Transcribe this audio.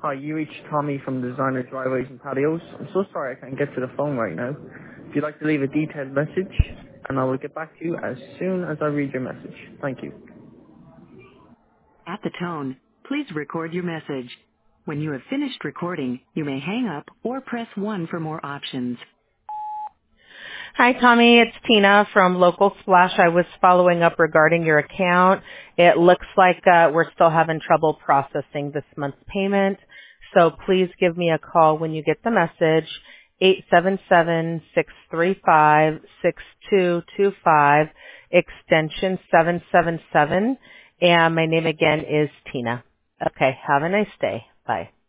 Hi, you reached Tommy from Designer Driveways and Patios. I'm so sorry I can't get to the phone right now. If you'd like to leave a detailed message, and I will get back to you as soon as I read your message. Thank you. At the tone, please record your message. When you have finished recording, you may hang up or press 1 for more options. Hi, Tommy. It's Tina from Local Splash. I was following up regarding your account. It looks like we're still having trouble processing this month's payment. So please give me a call when you get the message, 877-635-6225, extension 777. And my name again is Tina. Okay, have a nice day. Bye.